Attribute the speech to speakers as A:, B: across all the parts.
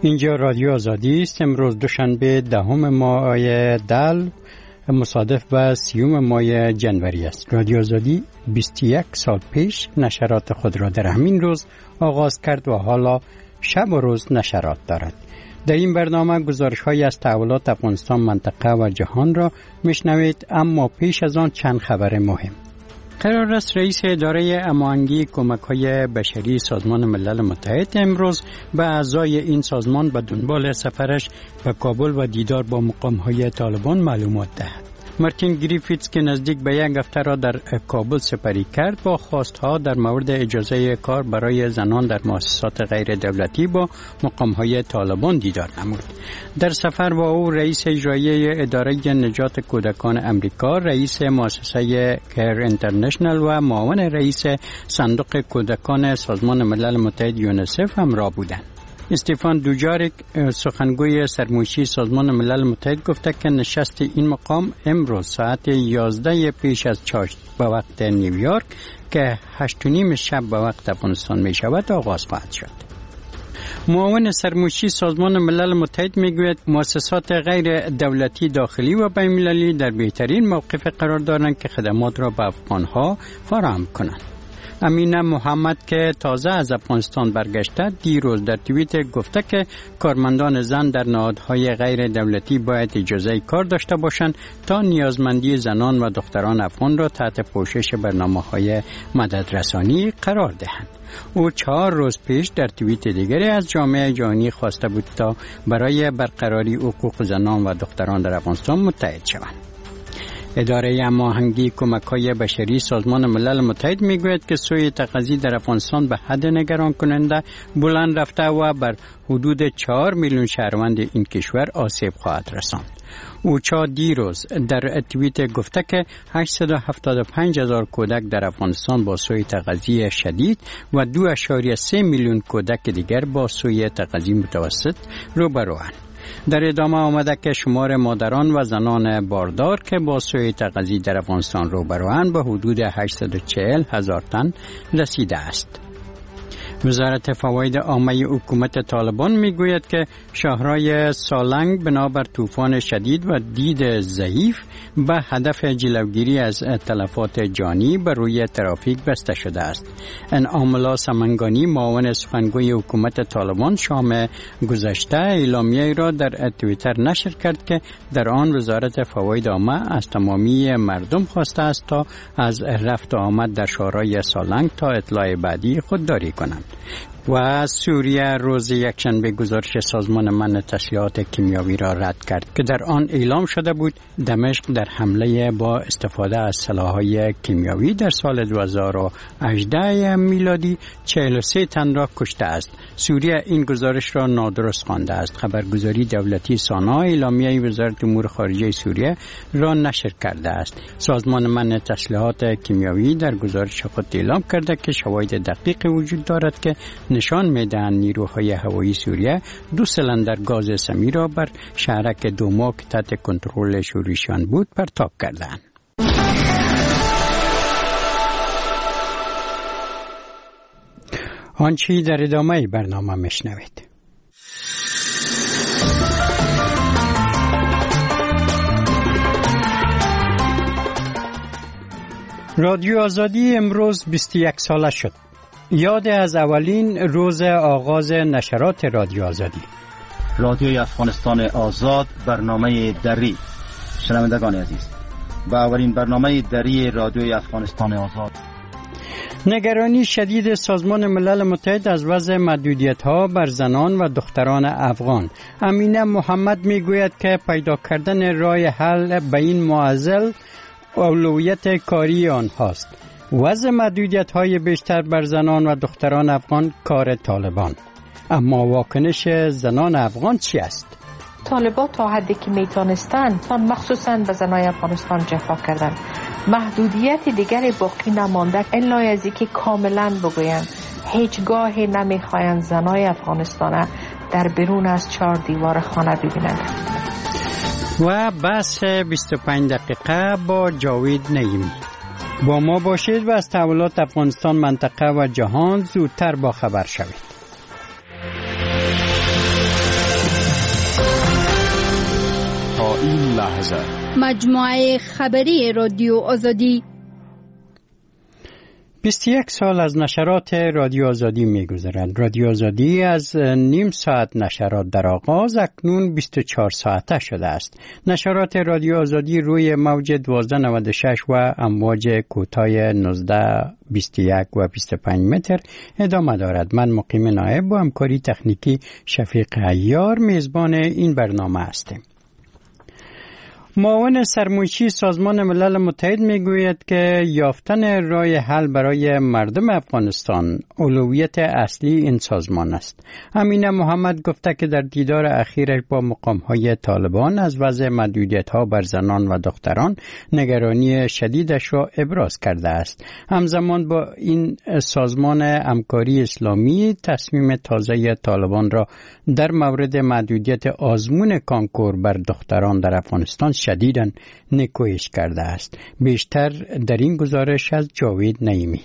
A: اینجا رادیو آزادی است. امروز دوشنبه 10 ماه دل مصادف با 30 ماه جنوری است. رادیو آزادی 21 سال پیش نشرات خود را در همین روز آغاز کرد و حالا شب و روز نشرات دارد. در این برنامه گزارش‌هایی از تحولات افغانستان، منطقه و جهان را میشنوید، اما پیش از آن چند خبر مهم. قرار است رئیس اداره هماهنگی کمک‌های بشری سازمان ملل متحد امروز به اعضای این سازمان به دنبال سفرش به کابل و دیدار با مقام‌های طالبان معلومات دهد. مارتین گریفیتس که نزدیک به یک هفته را در کابل سپری کرد با خواستها در مورد اجازه کار برای زنان در مؤسسات غیر دولتی با مقام‌های طالبان دیدار نمود. در سفر با او رئیس اجرایی اداره نجات کودکان امریکا، رئیس مؤسسه کیر اینترنشنال و معاون رئیس صندوق کودکان سازمان ملل متحد یونیسف همراه بودند. استفان دوجاریک سخنگوی سرمایشی سازمان ملل متحد گفته که نشست این مقام امروز ساعت 11 پیش از چاشت به وقت نیویورک که 8:30 شب به وقت افغانستان می شود آغاز خواهد شد. معاون سرمایشی سازمان ملل متحد میگوید مؤسسات غیر دولتی داخلی و بین‌المللی در بهترین موقف قرار دارند که خدمات را به افغانها فراهم کنند. امینه محمد که تازه از افغانستان برگشته دیروز در توییت گفته که کارمندان زن در نهادهای غیر دولتی باید اجازه کار داشته باشند تا نیازمندی زنان و دختران افغان را تحت پوشش برنامه‌های مددرسانی قرار دهند. او 4 روز پیش در توییت دیگری از جامعه جهانی خواسته بود تا برای برقراری حقوق زنان و دختران در افغانستان متحد شوند. اداره هماهنگی کمک‌های بشری سازمان ملل متحد میگوید که سوء تغذیه در افغانستان به حد نگران کننده بلند رفته و بر حدود 4 میلیون شهروند این کشور آسیب خواهد رساند. اوچا دیروز در توییت گفته که 875,000 کودک در افغانستان با سوء تغذیه شدید و 2.3 میلیون کودک دیگر با سوء تغذیه متوسط روبروند. در ادامه آمده که شمار مادران و زنان باردار که با سوء تغذیه در افغانستان روبروند به حدود 840,000 تن رسیده است. وزارت فواید عامه حکومت طالبان میگوید که شهرهای سالنگ بنابر طوفان شدید و دید ضعیف به هدف جلوگیری از تلفات جانی بر روی ترافیک بسته شده است. انعام الله سمنگانی معاون سخنگوی حکومت طالبان شام گذشته اعلامیه‌ای را در توییتر نشر کرد که در آن وزارت فواید عامه از تمامی مردم خواسته است تا از رفت و آمد در شهرهای سالنگ تا اطلاع بعدی خودداری کنند. و سوریه روز یکشنبه گزارش سازمان منع تسلیحات کیمیاوی را رد کرد که در آن اعلام شده بود دمشق در حمله با استفاده از سلاح‌های کیمیاوی در سال 2018 میلادی 43 تن را کشته است. سوریه این گزارش را نادرست خوانده است. خبرگزاری دولتی سانا اعلامیه وزارت امور خارجه سوریه را نشر کرده است. سازمان منع تسلیحات کیمیاوی در گزارش خود اعلام کرده که شواهد دقیق وجود دارد که نشان می‌دهند نیروهای هوایی سوریه 2 سیلندر گاز سمی را بر شهرک دوما که تحت کنترل شوروییان بود پرتاب کردند. آنچه در ادامه برنامه میشنوید. رادیو آزادی امروز 21 ساله شد. یاد از اولین روز آغاز نشرات رادیو آزادی.
B: رادیوی افغانستان آزاد، برنامه دری. شنوندگان عزیز، با اولین برنامه دری رادیوی افغانستان آزاد.
A: نگرانی شدید سازمان ملل متحد از وضع محدودیت‌ها بر زنان و دختران افغان. امینه محمد میگوید که پیدا کردن راه حل به این معضل اولویت کاری آنهاست. وضع محدودیت‌های بیشتر بر زنان و دختران افغان کار طالبان. اما واکنش زنان افغان چی است؟
C: طالبان تا حدی که میتونستند مخصوصاً به زنای افغانستان جفا کردند. محدودیت دیگری باقی نمانده. این لایزی که کاملاً بگویند هیچگاهی نمیخواهند زنای افغانستان در بیرون از 4 دیوار خانه ببینند.
A: و بس 25 دقیقه با جاوید نعیمی. با ما باشید و از تحولات افغانستان، منطقه و جهان زودتر با خبر شوید.
D: تا این لحظه.
E: مجموعه خبری رادیو آزادی
A: 21 سال از نشرات رادیو آزادی می‌گذرد. رادیو آزادی از نیم ساعت نشرات در آغاز اکنون 24 ساعته شده است. نشرات رادیو آزادی روی موج 1296 و امواج کوتاه 19 21 و 25 متر ادامه دارد. من مقیم نایب با همکاری تکنیکی شفیق عیار میزبان این برنامه هستم. معاون سرمنشی سازمان ملل متحد میگوید که یافتن راه حل برای مردم افغانستان اولویت اصلی این سازمان است. امینه محمد گفته که در دیدار اخیرش با مقام‌های طالبان از وضع محدودیت‌ها بر زنان و دختران نگرانی شدیدش را ابراز کرده است. همزمان با این سازمان همکاری اسلامی تصمیم تازه طالبان را در مورد محدودیت آزمون کانکور بر دختران در افغانستان شدیداً نکوهش کرده است. بیشتر در این گزارش از جاوید نعیمی.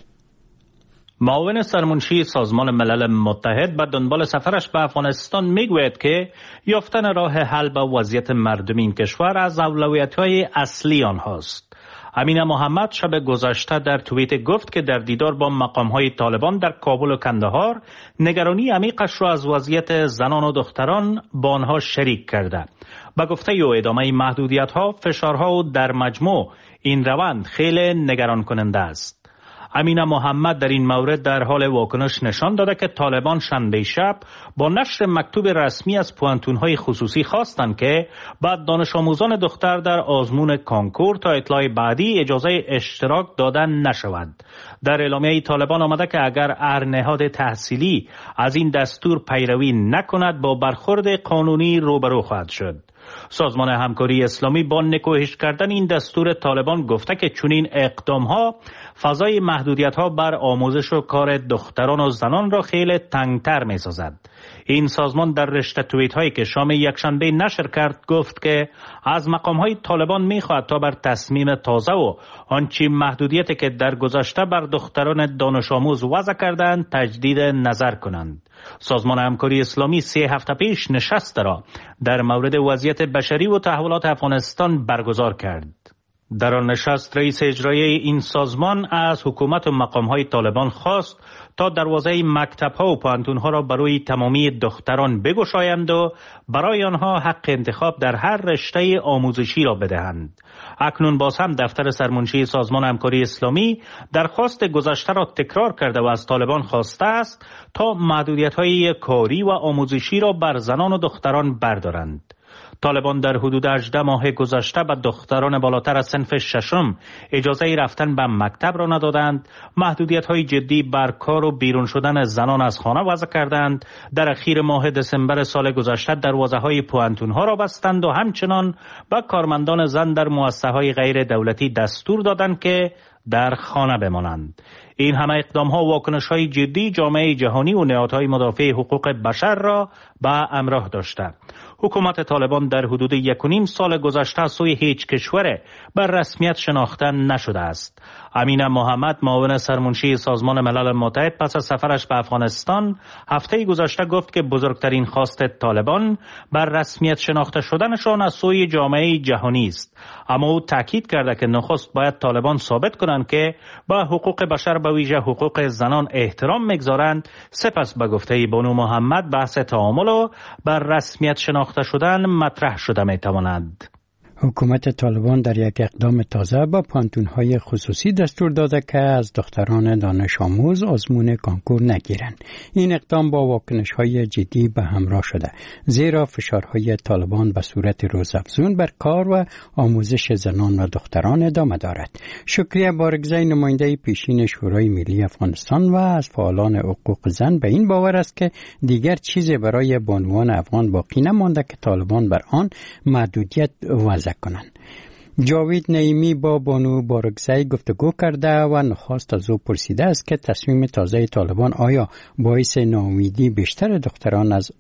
F: معاون سرمنشی سازمان ملل متحد به دنبال سفرش به افغانستان میگوید که یافتن راه حل به وضعیت مردم این کشور از اولویت‌های اصلی آنهاست. امینه محمد شب گذشته در توییت گفت که در دیدار با مقام‌های طالبان در کابل و کندهار نگرانی عمیقش را از وضعیت زنان و دختران با آنها شریک کرده. با گفته او ادامه محدودیت‌ها، فشارها و در مجموع این روند خیلی نگران کننده است. امینه محمد در این مورد در حال واکنش نشان داده که طالبان شنبه شب با نشر مکتوب رسمی از پوانتون‌های خصوصی خواستند که بعد دانش آموزان دختر در آزمون کانکور تا اطلاع بعدی اجازه اشتراک دادن نشود. در اعلامیه طالبان آمده که اگر هر نهاد تحصیلی از این دستور پیروی نکند با برخورد قانونی روبرو خواهد شد. سازمان همکاری اسلامی با نکوهش کردن این دستور طالبان گفته که چنین اقدام‌ها فضای محدودیت‌ها بر آموزش و کار دختران و زنان را خیلی تنگتر می‌سازد. این سازمان در رشته توییت‌هایی که شام یکشنبه نشر کرد گفت که از مقام‌های طالبان می‌خواهد تا بر تصمیم تازه و آنچه محدودیتی که در گذشته بر دختران دانش آموز وضع کردند تجدید نظر کنند. سازمان همکاری اسلامی 3 هفته پیش نشست را در مورد وضعیت بشری و تحولات افغانستان برگزار کرد. در آن نشست رئیس اجرایی این سازمان از حکومت و مقام‌های طالبان خواست تا دروازه مکتب‌ها و پوهنتون‌ها را برای تمامی دختران بگشایند و برای آنها حق انتخاب در هر رشته آموزشی را بدهند. اکنون باز هم دفتر سرمنشی سازمان همکاری اسلامی درخواست گذشته را تکرار کرده و از طالبان خواسته است تا محدودیت‌های کاری و آموزشی را بر زنان و دختران بردارند. طالبان در حدود 18 ماه گذشته به دختران بالاتر از صنف ششم اجازه رفتن به مکتب را ندادند، محدودیت‌های جدی بر کار و بیرون شدن زنان از خانه وضع کردند، در اخیر ماه دسامبر سال گذشته دروازه‌های پوهنتون‌ها را بستند و همچنان به کارمندان زن در مؤسسه‌های غیر دولتی دستور دادند که در خانه بمانند. این همه اقدام‌ها و واکنش‌های جدی جامعه جهانی و نهادهای مدافع حقوق بشر را به همراه داشته. حکومت طالبان در حدود 1.5 سال گذشته سوی هیچ کشور بر رسمیت شناخته نشده است. امینه محمد معاون سرمنشی سازمان ملل متحد پس از سفرش به افغانستان هفته گذشته گفت که بزرگترین خواست طالبان بر رسمیت شناخته شدنشان از سوی جامعه جهانی است. اما او تاکید کرده که نخست باید طالبان ثابت کنند که با حقوق بشر به ویژه حقوق زنان احترام می‌گذارند. سپس به گفته بانو محمد بحث تعامل و بر رسمیت شناخته شدن مطرح شده می‌تواند.
A: حکومت طالبان در یک اقدام تازه با پانتون‌های خصوصی دستور داده که از دختران دانش آموز آزمون کانکور نگیرند. این اقدام با واکنش‌های جدی به همراه شده، زیرا فشارهای طالبان به صورت روزافزون بر کار و آموزش زنان و دختران ادامه دارد. شکریه بارگزای نماینده پیشین شورای ملی افغانستان و از فعالان حقوق زن به این باور است که دیگر چیزی برای بانوان افغان باقی نمانده که طالبان بر آن محدودیت وضع کنند. جاوید نعیمی با بانو بارگزای گفتگو کرده و نخواست از او پرسیده است که تصمیم تازه طالبان آیا باعث ناامیدی بیشتر دختران از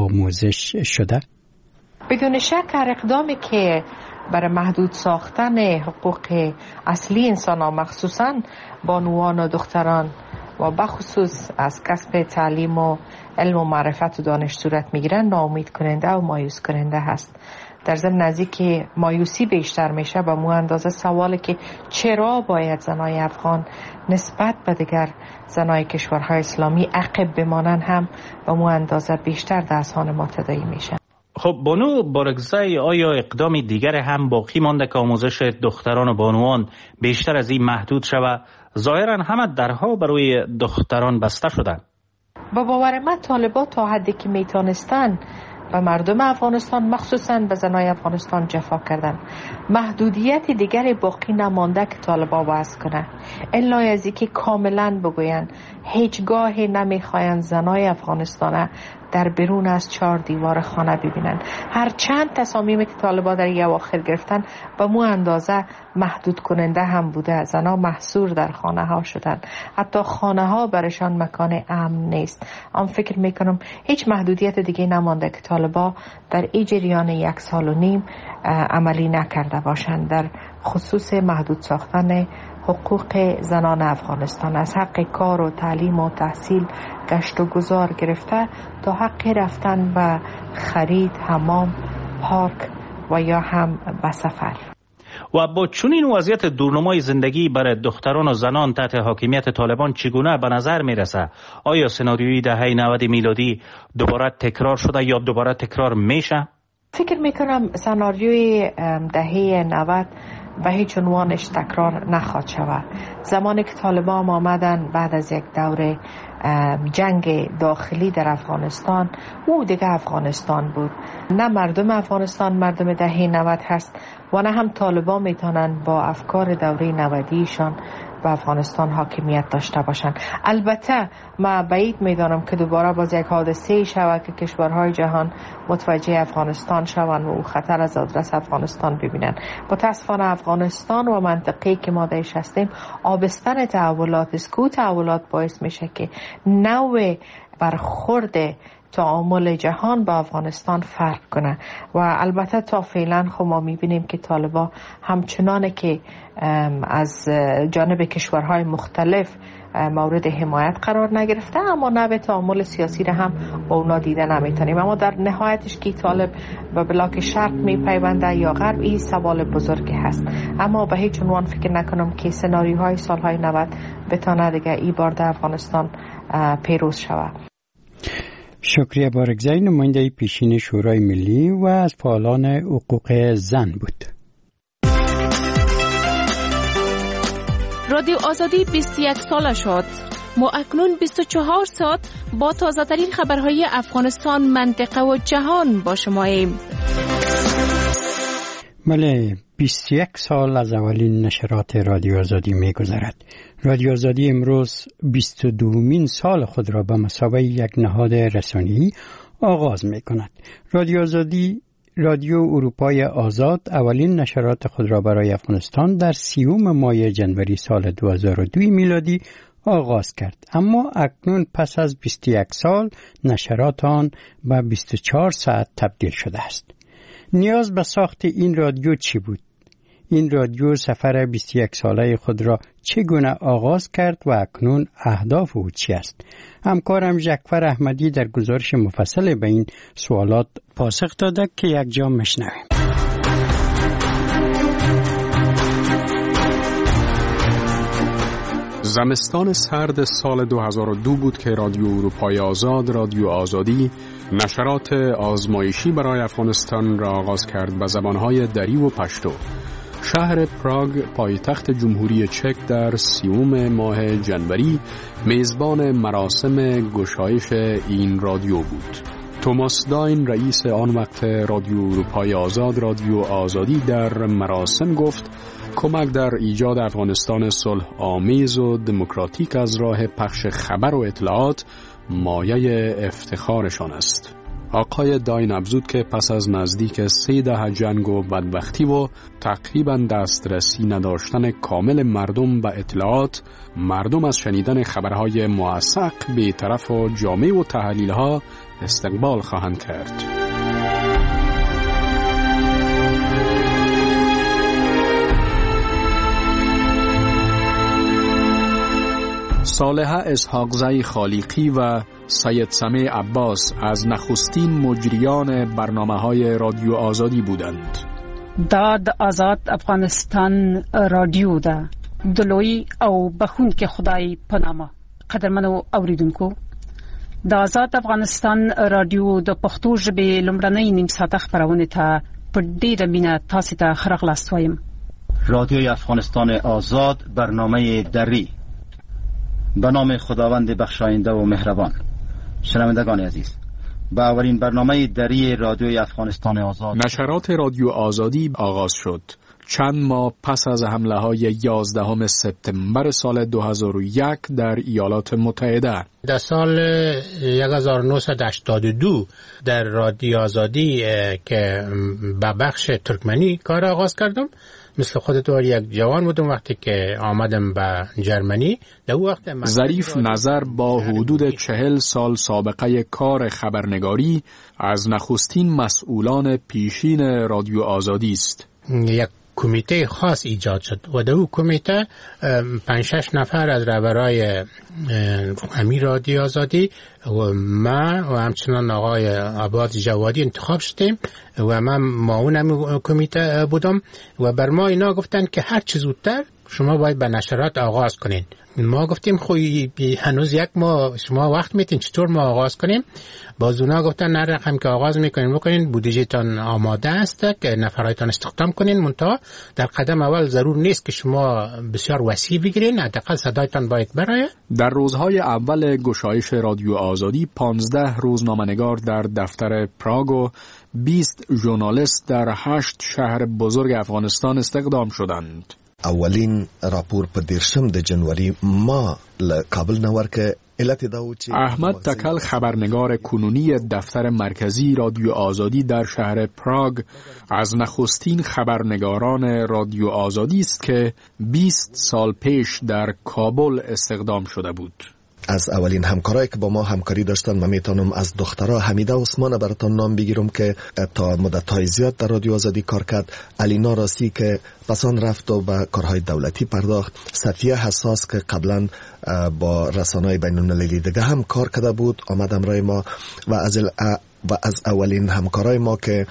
A: آموزش شده؟
C: بدون شک هر اقدامی که برای محدود ساختن حقوق اصلی انسان ها مخصوصاً بانوان و دختران و بخصوص از کسب تعلیم و علم و معرفت و دانش صورت میگیرن ناامید کننده و مایوس کننده هست در ضمن نزدیک مایوسی بیشتر میشه. به مو اندازه سوالی که چرا باید زنای افغان نسبت به دیگر زنای کشورهای اسلامی عقب بمانن هم به مو اندازه بیشتر در اذهان ما تداعی میشه.
F: خب بانو بارگزای، آیا اقدام دیگر هم باقی مانده که آموزش دختران و بانوان بیشتر از این محدود شود؟ ظاهرا همه درها برای دختران بسته شدن.
C: با باور من طالبان تا حدی که میتونستن به مردم افغانستان مخصوصا به زنای افغانستان جفا کردن. محدودیت دیگری باقی نمانده که طالبان وضع کنه. الا از اینکه کاملا بگوین هیچگاه نمیخواین زنای افغانستان در بیرون از 4 دیوار خانه ببینن. هر چند تصامیمی که طالبان در اواخر گرفتن به مو اندازه محدود کننده هم بوده. زنها محصور در خانه ها شدن. حتی خانه ها برشان مکان امن نیست. آن فکر میکنم هیچ محدودیت دیگه نمانده که طالبان در این جریان 1.5 سال عملی نکرده باشند در خصوص محدود ساختن حقوق زنان افغانستان، از حق کار و تعلیم و تحصیل، گشت و گذار گرفته تا حق رفتن به خرید، حمام، پارک و یا هم به سفر.
F: و با چنین وضعیت دورنمای زندگی برای دختران و زنان تحت حاکمیت طالبان چگونه به نظر میرسه؟ آیا سناریوی دهه 90 میلادی دوباره تکرار شده یا دوباره تکرار میشه؟
C: فکر میکنم سناریوی دهه 90 به هیچ عنوانش تکرار نخواهد شود. زمانی که طالبان آمدن بعد از یک دوره جنگ داخلی در افغانستان، او دیگه افغانستان بود. نه مردم افغانستان مردم دهه 90 هست و نه هم طالبان میتونن با افکار دوره 90 به افغانستان حاکمیت داشته باشند. البته من بعید میدانم که دوباره باز یک حادثه شود که کشورهای جهان متوجه افغانستان شوند و او خطر از آدرس افغانستان ببینند. متاسفانه افغانستان و منطقه‌ای که ما درش هستیم آبستن تحولات است که تحولات باعث میشه که نوع برخورد تعامل جهان با افغانستان فرق کنه و البته تا فعلا خب ما میبینیم که طالبان همچنان که از جانب کشورهای مختلف مورد حمایت قرار نگرفته، اما نوع تعامل سیاسی را هم با اونا دیده نمیتونیم. اما در نهایتش که طالب به بلاک شرق میپیونده یا غرب، این سوال بزرگی هست. اما به هیچ عنوان فکر نکنم که سناریوهای سالهای 90 بتونه دیگه این بار در افغانستان پیروز شود.
A: شکریه بارگزای، نماینده پیشین شورای ملی و از فعالان حقوق زن بود.
D: رادیو آزادی 21 ساله شد. ما اکنون 24 ساعت با تازه ترین خبرهای افغانستان، منطقه و جهان با شماییم.
A: بله، 21 سال از اولین نشرات رادیو آزادی می گذرد. رادیو آزادی امروز 22مین سال خود را به مثابه یک نهاد رسانه‌ای آغاز می کند. رادیو آزادی، رادیو اروپای آزاد، اولین نشرات خود را برای افغانستان در 30 ماه جنوری سال 2002 میلادی آغاز کرد. اما اکنون پس از 21 سال نشرات آن به 24 ساعت تبدیل شده است. نیاز به ساخت این رادیو چی بود؟ این رادیو سفر 21 ساله خود را چگونه آغاز کرد و اکنون اهداف او چی است؟ همکارم ژکفر احمدی در گزارش مفصل به این سوالات پاسخ داده که یک جا میشنویم.
G: زمستان سرد سال 2002 بود که رادیو اروپای آزاد، رادیو آزادی، نشرات آزمایشی برای افغانستان را آغاز کرد به زبانهای دری و پشتو. شهر پراگ، پایتخت جمهوری چک، در 30 ماه جنوری میزبان مراسم گشایش این رادیو بود. توماس داین، رئیس آن وقت رادیو اروپای آزاد، رادیو آزادی، در مراسم گفت کمک در ایجاد افغانستان صلح آمیز و دموکراتیک از راه پخش خبر و اطلاعات مایه افتخارشان است. آقای داین افزود که پس از نزدیک 3 دهه جنگ و بدبختی و تقریباً دسترسی نداشتن کامل مردم به اطلاعات، مردم از شنیدن خبرهای موثق، بی‌طرف و جامع و تحلیل‌ها استقبال خواهند کرد. صالحه اسحاقزی خالقی و سید سمیع عباس از نخستین مجریان برنامه‌های رادیو آزادی بودند.
H: داد آزاد افغانستان رادیو ده دلوی او بخون که خدای پنامه. قدرمنو اوریدونکو، د آزاد افغانستان رادیو د پښتو ژبې لومړنۍ نیم ساعته خپرونه ته په ډیره مینه تاسو ته ښه راغلاست وایم.
B: رادیوی افغانستان آزاد، برنامه دری. به نام خداوند بخشاینده و مهربان. شنوندگان عزیز، با اولین برنامه دری رادیوی افغانستان آزاد،
G: نشرات رادیو آزادی آغاز شد. چند ماه پس از حمله های 11 سپتامبر سال 2001 در ایالات متحده.
I: در سال 1982 در رادیو آزادی که به بخش ترکمنی کار آغاز کردم. مثل خودتون یک جوان بودم وقتی که آمدم به جرمنی. در وقت
G: ظریف نظر با حدود 40 سال سابقه کار خبرنگاری از نخستین مسئولان پیشین رادیو آزادی است.
I: یک کمیته خاص ایجاد شد و در اون کمیته 5-6 نفر از رهبرای امیر رادیو آزادی و من و همچنان آقای عباس جوادی انتخاب شدیم و من معاون کمیته بودم و بر ما اینا گفتن که هر چه زودتر شما باید به نشرات آغاز کنین. ما گفتیم هنوز یک ماه شما وقت میتین، چطور ما آغاز کنیم؟ باز اونا گفتن نه رقم که آغاز میکنین بکنین، بودجهتان آماده است که نفرایتان استخدام کنین، منتها در قدم اول ضرور نیست که شما بسیار وسیع بگیرین، حداقل صدایتان باید برای.
G: در روزهای اول گشایش رادیو آزادی 15 روزنامه‌نگار در دفتر پراگ و 20 ژورنالیست در 8 شهر بزرگ افغانستان استخدام شدند.
J: اولین راپور په 10 جنوری ما کابل نور که
G: احمد تکل خبرنگار کنونی دفتر مرکزی رادیو آزادی در شهر پراگ از نخستین خبرنگاران رادیو آزادی است که 20 سال پیش در کابل استخدام شده بود.
J: از اولین همکارایی که با ما همکاری داشتن من میتونم از دخترها حمیده عثمان براتون نام بگیرم که تا مدت‌های زیاد در رادیو آزادی کار کرد، علینا راسی که پسان رفت و به کارهای دولتی پرداخت، صفیه حساس که قبلا با رسانه‌های بین‌المللی دیگه هم کار کرده بود آمد امرای ما و از اولین همکارای ما که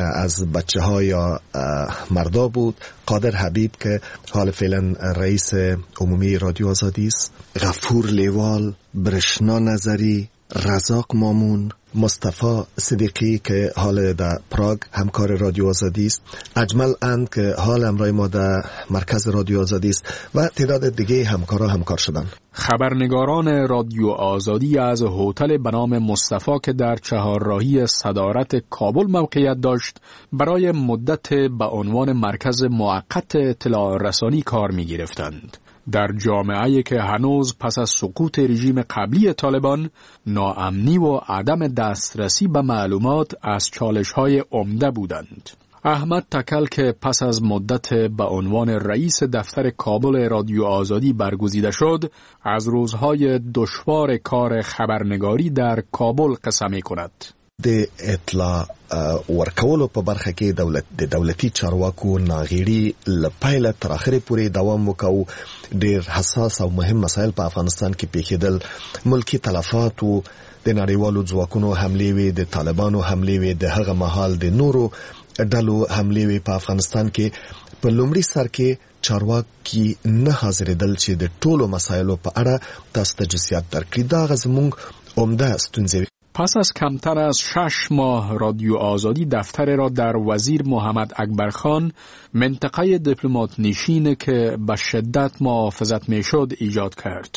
J: از بچه ها یا مردا بود قادر حبیب که حال فعلا رئیس عمومی رادیو آزادی است، غفور لیوال، برشنا نظری، رزاق مامون، مصطفی صدیقی که حال در پراگ همکار رادیو آزادی است، اجمل اند که حال امرای ما در مرکز رادیو آزادی است و تعداد دیگه همکارا همکار شدن.
G: خبرنگاران رادیو آزادی از هتل به نام مصطفی که در چهارراهی صدارت کابل موقعیت داشت برای مدت به عنوان مرکز موقت اطلاع رسانی کار می گرفتند. در جامعه‌ای که هنوز پس از سقوط رژیم قبلی طالبان ناامنی و عدم دسترسی به معلومات از چالش‌های عمده بودند. احمد تکل که پس از مدت به عنوان رئیس دفتر کابل رادیو آزادی برگزیده شد، از روزهای دشوار کار خبرنگاری در کابل قصه می‌کند.
J: د اطلاع ورکولو په برخه کې د دولتي چارواکو ناغېړي له پیله تر اخره پورې دوام وکاو. ډېر حساس او مهم مسایل په افغانستان کې پیښېدل. ملکی تلفات و د نړیوالو ځواکونو حملې وې، د طالبانو حملې وې، د هغه مهال د نورو ډلو حملې وې په افغانستان کې. په لومړي سر کې چارواکي نه حاضرېدل چې د ټولو مسایلو په اړه تاسو ته جزئیات درکړي. دا هغه زموږ عمده ستونزې.
G: پس از کمتر از 6 ماه رادیو آزادی دفتر را در وزیر محمد اکبرخان منطقه دیپلمات نشین که به شدت محافظت میشد ایجاد کرد.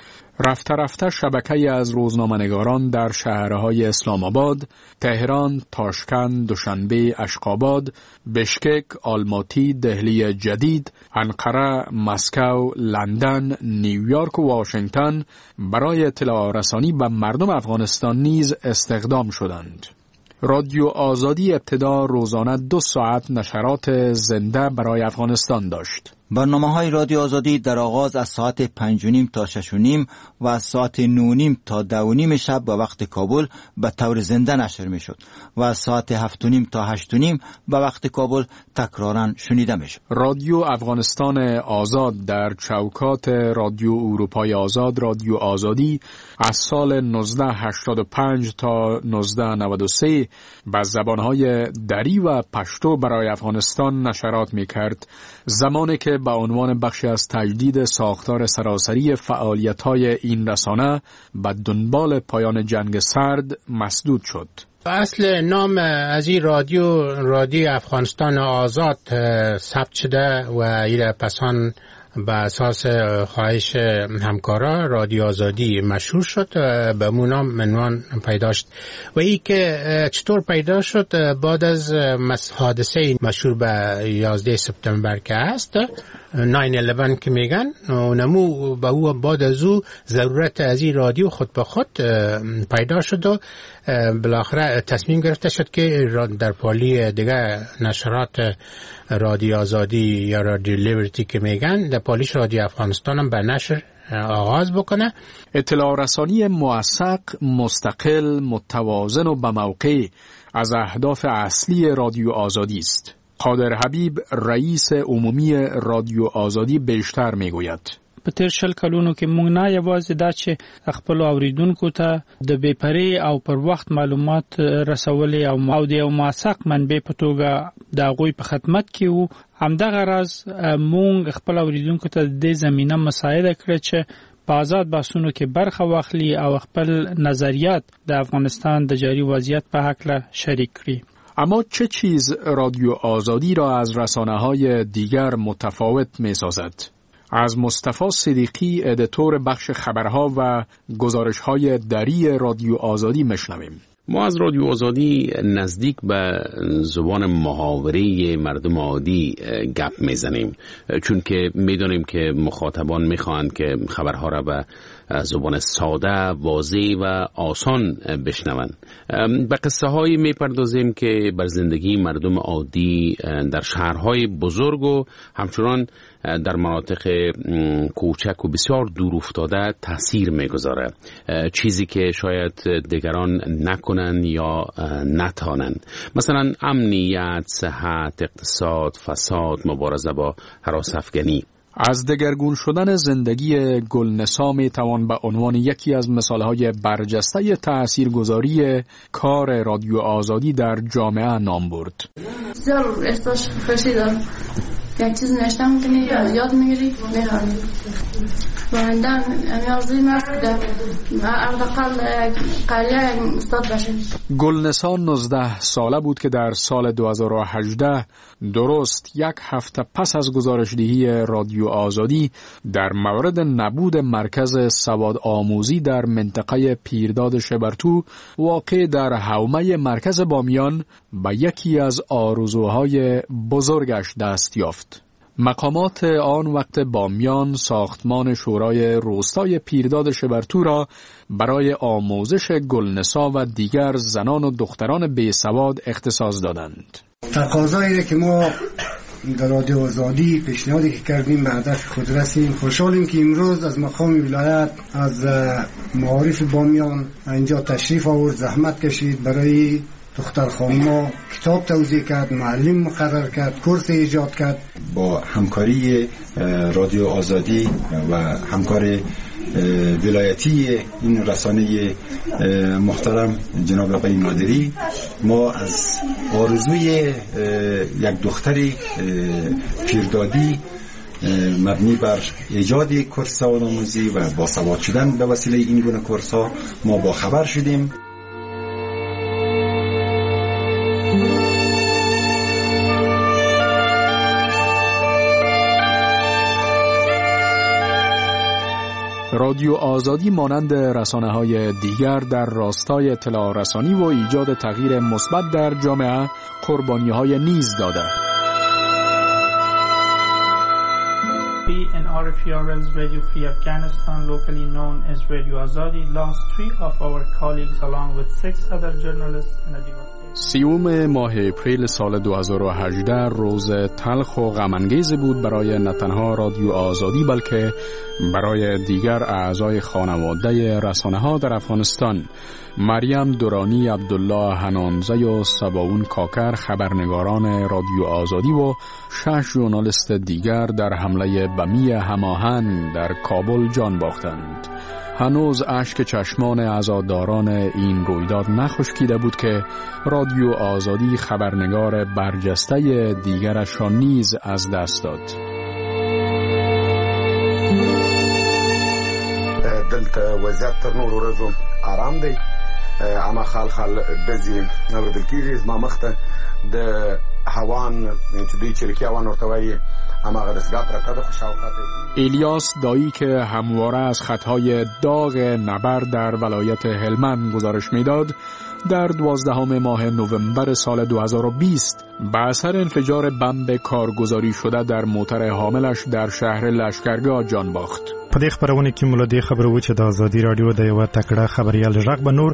G: رفته رفته شبکه‌ای از روزنامه‌نگاران در شهرهای اسلام آباد، تهران، تاشکند، دوشنبه، اشقاباد، بشکک، آلماتی، دهلی جدید، انقره، مسکو، لندن، نیویورک و واشنگتن برای اطلاع رسانی به مردم افغانستان نیز استخدام شدند. رادیو آزادی ابتدا روزانه 2 ساعت نشرات زنده برای افغانستان داشت.
B: برنامه‌های رادیو آزادی در آغاز از ساعت 5:30 تا 6:30 و از ساعت 9:30 تا 10:30 شب به وقت کابل به طور زنده نشر می‌شد و از ساعت 7:30 تا 8:30 به وقت کابل تکراراً شنیده می‌شد.
G: رادیو افغانستان آزاد در چوکات رادیو اروپای آزاد، رادیو آزادی از سال 1985 تا 1993 به زبان‌های دری و پشتو برای افغانستان نشرات می‌کرد، زمانی که به عنوان بخشی از تجدید ساختار سراسری فعالیت‌های این رسانه به دنبال پایان جنگ سرد مسدود شد.
I: اصل نام از این رادیو افغانستان آزاد ثبت شده و این پسان به اساس خواهش همکارا رادیو آزادی مشهور شد، به نام عنوان پیدا شد. و این که چطور پیدا شد بعد از حادثه مشهور به 11 سپتامبر که هست، 9/11 که میگن، نمو به او بعد از او ضرورت از این رادیو خود به خود پیدا شد و بالاخره تصمیم گرفته شد که در پالی دیگه نشرات رادیو آزادی یا رادیو لیبرتی که میگن در پالیش رادیو افغانستان هم به نشر آغاز بکنه.
G: اطلاع رسانی موثق، مستقل، متوازن و به موقع از اهداف اصلی رادیو آزادی است. قادر حبیب رئیس عمومی رادیو آزادی بیشتر میگوید.
K: په تیر 20 کلونو کې موږ نه یوازې دا چې خپل اوریدونکو ته د بیپرې او پر وخت معلومات رسولې او د یو موثق منبع په توګه د هغوی په خدمت کې وو، همدغه راز موږ خپل اوریدونکو ته د زمینه مساعده کړې چې په آزاد بحثونو کې برخه واخلي او خپل نظریات د افغانستان د جاری وضعیت په هکله شریک کړي.
G: اما چه چیز رادیو آزادی را از رسانه‌های دیگر متفاوت می‌سازد؟ از مصطفی صدیقی، ادیتور بخش خبرها و گزارش‌های دری رادیو آزادی میشنویم.
L: ما از رادیو آزادی نزدیک به زبان محاوره مردم عادی گپ میزنیم، چون که میدونیم که مخاطبان میخواهند که خبرها را به زبان ساده، واضح و آسان بشنوند. به قصه هایی میپردازیم که بر زندگی مردم عادی در شهرهای بزرگ و همچنان در مناطق کوچک و بسیار دور افتاده تاثیر میگذاره، چیزی که شاید دیگران نکنن یا نتانند، مثلا امنیت، صحت، اقتصاد، فساد، مبارزه با هراس افکنی.
G: از دگرگون شدن زندگی گلنسا می توان به عنوان یکی از مثالهای برجسته تاثیرگذاری کار رادیو آزادی در جامعه نام برد.
M: بسیار احساس خوشی دارم. یک چیز نشتم کنی یاد میگیری میخوانی و اندام آرزوی من است که اقل قریه یک استاد بشه.
G: گلنسا 19 ساله بود که در سال 2018 درست یک هفته پس از گزارشدهی رادیو آزادی در مورد نبود مرکز سواد آموزی در منطقه پیرداد شبرتو واقع در حومه مرکز بامیان به یکی از آرزوهای بزرگش دست یافت. مقامات آن وقت بامیان ساختمان شورای روستای پیرداد شبرتو را برای آموزش گلنسا و دیگر زنان و دختران بیسواد اختصاص دادند.
N: تقاضایی که ما در رادیو آزادی پیشنهادی که کردیم به هدف خود رسیدیم. خوشحالیم که امروز از مقام ولایت از معارف بامیان اینجا تشریف آورد، زحمت کشید برای دختر خانم‌ها، کتاب توزیع کرد، معلم مقرر کرد، کورس ایجاد کرد.
O: با همکاری رادیو آزادی و همکار ولایتی این رسانه محترم جناب آقای نادری، ما از آرزوی یک دختری پیردادی مبنی بر ایجاد کورس سوادآموزی و باسواد شدن به وسیله این گونه کورس‌ها ما با خبر شدیم.
G: رادیو آزادی مانند رسانه‌های دیگر در راستای اطلاع رسانی و ایجاد تغییر مثبت در جامعه قربانی‌های نیز داده.
K: and RFERL's Radio Free Afghanistan, locally known as Radio Azadi, lost 3 of our colleagues along with 6 other journalists in a devastating
G: 30 ماه اپریل سال 2018 روز تلخ و غم‌انگیزی بود برای نه تنها رادیو آزادی بلکه برای دیگر اعضای خانواده رسانه‌ها در افغانستان. مریم دورانی، عبدالله حنانزه و سباون کاکر خبرنگاران رادیو آزادی و 6 ژورنالیست دیگر در حمله بمی هماهنگ در کابل جان باختند. هنوز اشک چشمان عزاداران این رویداد نخشکیده بود که رادیو آزادی خبرنگار برجسته دیگرش را نیز از دست داد.
P: دلته وضعیت تر نورو ورځو آرام دی، اما خلخال ډزې نه اورېدل کېږي. زما مخته د هوان چې دوی چریکي هوان ورته وایي هماغه دستګاه پرته ده.
G: الیاس دایی که همواره از خطهای داغ نبرد در ولایت هلمند گزارش میداد، در 12 ماه نوامبر سال 2020 به اثر انفجار بمب کارگزاری شده در موتر حاملش در شهر لشکرگاه جان باخت.
Q: په دې خبرونه کې موږ د خبرو چې د آزادي رادیو د یو تکړه خبريال ژغ بنور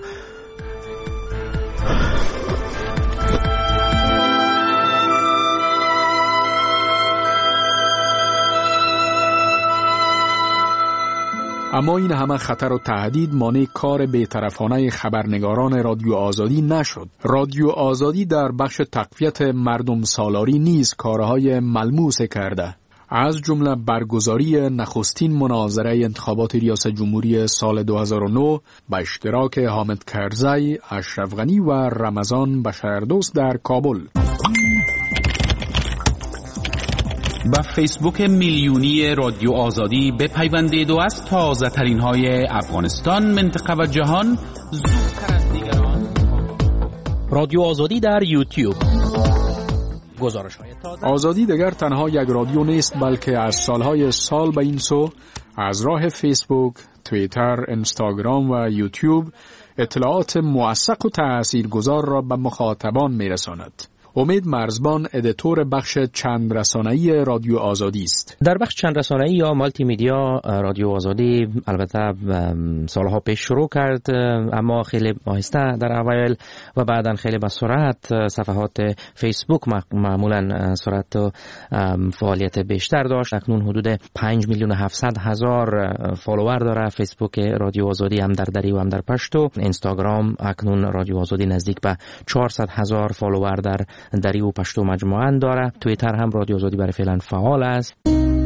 G: اما این همه خطر و تهدید مانع کار بی‌طرفانه خبرنگاران رادیو آزادی نشد. رادیو آزادی در بخش تقویت مردم سالاری نیز کارهای ملموس کرده، از جمله برگزاری نخستین مناظره انتخابات ریاست جمهوری سال 2009 با اشتراک حامد کرزی، اشرف غنی و رمضان بشردوست در کابل.
L: با فیسبوک میلیونی رادیو آزادی بپیوندید و از تازه ترین های افغانستان، منطقه و جهان زودتر از دیگران.
R: رادیو آزادی در یوتیوب. گزارش های تازه.
G: آزادی دیگر تنها یک رادیو نیست بلکه از سالهای سال به این سو از راه فیسبوک، توییتر، اینستاگرام و یوتیوب اطلاعات موثق و تاثیرگذار را به مخاطبان میرساند. امید مرزبان ادیتور بخش چند رسانه‌ای رادیو آزادی است.
R: در بخش چند رسانه‌ای یا مالتی میدیا رادیو آزادی البته سالها پیش شروع کرد، اما خیلی آهسته در اوایل و بعداً خیلی با سرعت. صفحات فیسبوک معمولاً سرعت و فعالیت بیشتر داشت. اکنون حدود 5,700,000 فالوور داره فیسبوک رادیو آزادی، هم در دری و هم در پشتو. اینستاگرام اکنون رادیو آزادی نزدیک به 400,000 فالوور در دری و پشتو مجموعاً داره. توییتر هم رادیو آزادی برای فعلا فعال است.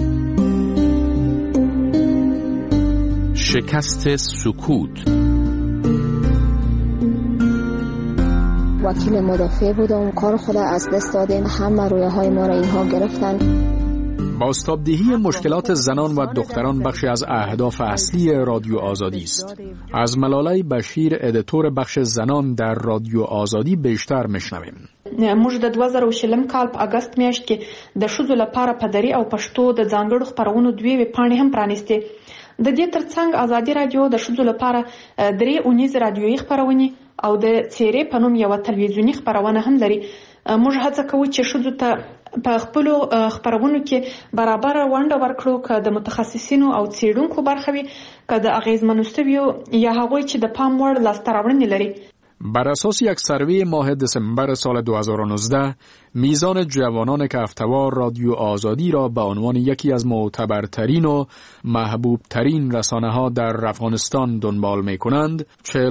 L: شکست سکوت.
S: وکیل مدافع بودم، کار خود از دست دادیم، همه رویاهای ما را اینها گرفتن.
G: بازتابدهی مشکلات زنان و دختران بخشی از اهداف اصلی رادیو آزادی است. از ملاله بشیر ادیتور بخش زنان در رادیو آزادی بیشتر میشنویم.
T: موږ د 2020 کال په اگست میاشت کې د ښځو لپاره په دری او پښتو د ځانګړو خبرونو دوی پاڼې هم پرانیستې. د دې ترڅنګ آزادي رادیو د ښځو لپاره درې اونیز رادیويي خبرونه او د څیرې په نوم یو تلویزیونی خبرونه هم لري. موږ هڅه کوو چې ښځو ته په خپل خبرونو کې برابر ونډه ورکړو، که د متخصصینو او څیړونکو برخه وي، که د اغیزمنو سویو یا هغوی چې د پام وړ لاسته راوړنې لري.
G: بر اساس یک سروی ماه دسامبر سال 2019 میزان جوانان کفتوار رادیو آزادی را به عنوان یکی از معتبرترین و محبوبترین رسانه‌ها در افغانستان دنبال می‌کنند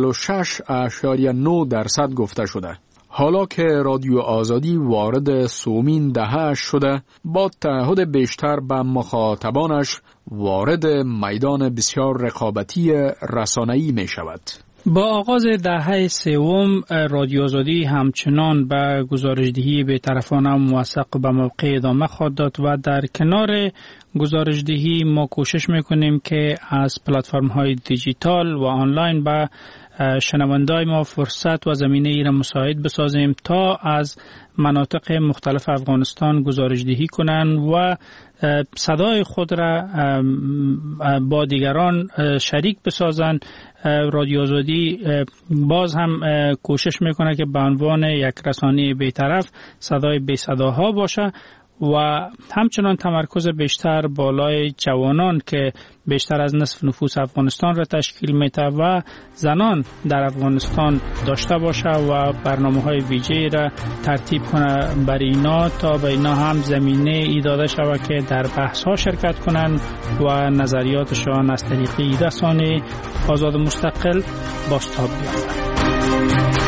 G: 46.9% گفته شده. حالا که رادیو آزادی وارد سومین دهه‌اش شده، با تعهد بیشتر به مخاطبانش وارد میدان بسیار رقابتی رسانه‌ای می‌شود.
K: با آغاز دهه سوم رادیو آزادی همچنان به گزارشدهی بی‌طرفانه و موثق به موقع ادامه خواهد داد و در کنار گزارشدهی ما کوشش میکنیم که از پلتفرم‌های دیجیتال و آنلاین به شنوندای ما فرصت و زمینه ای را مساعد بسازیم تا از مناطق مختلف افغانستان گزارشدهی کنند و صدای خود را با دیگران شریک بسازند. رادیو آزادی باز هم کوشش میکنه که به عنوان یک رسانه بی‌طرف صدای بی صداها باشه و همچنان تمرکز بیشتر بالای جوانان که بیشتر از نصف نفوس افغانستان را تشکیل میده و زنان در افغانستان داشته باشه و برنامه‌های ویژه‌ای را ترتیب کنه بر اینا تا به اینا هم زمینه داده شود که در بحث‌ها شرکت کنند و نظریاتشان از طریق رسانه آزاد مستقل بازتاب بیابد.